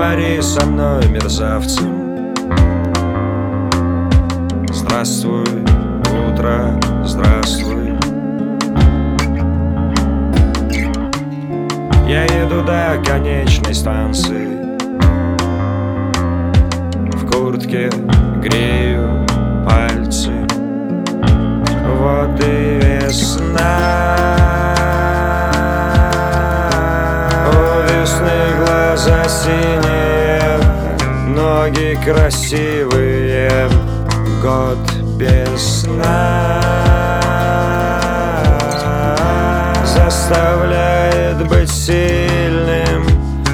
Говори со мной, мерзавцем. Здравствуй, утро, здравствуй. Я еду до конечной станции, в куртке грею пальцы. Вот и весна. У весны глаза синие, ноги красивые, год без сна заставляет быть сильным,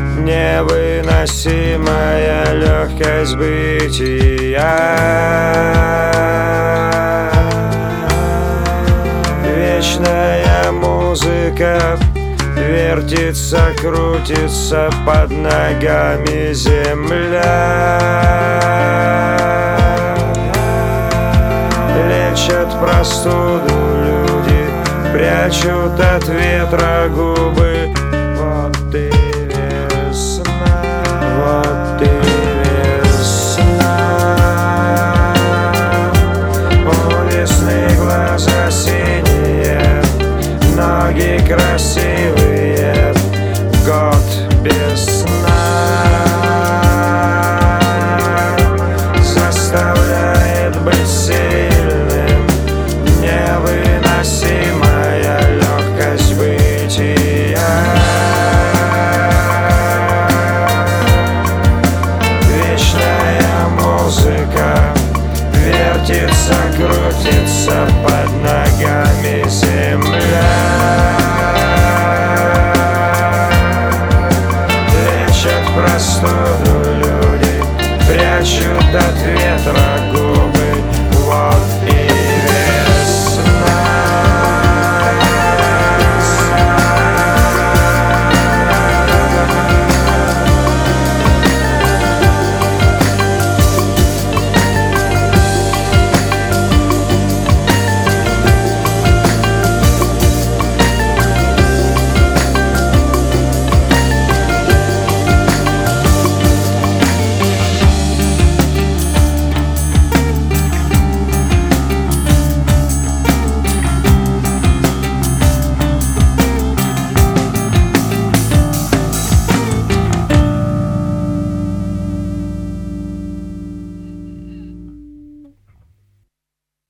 невыносимая легкость бытия. Вечная музыка вертится, крутится под ногами земля. Лечат простуду люди, прячут от ветра губы. Вот и весна, вот и весна. У весны глаза синие, ноги красивые,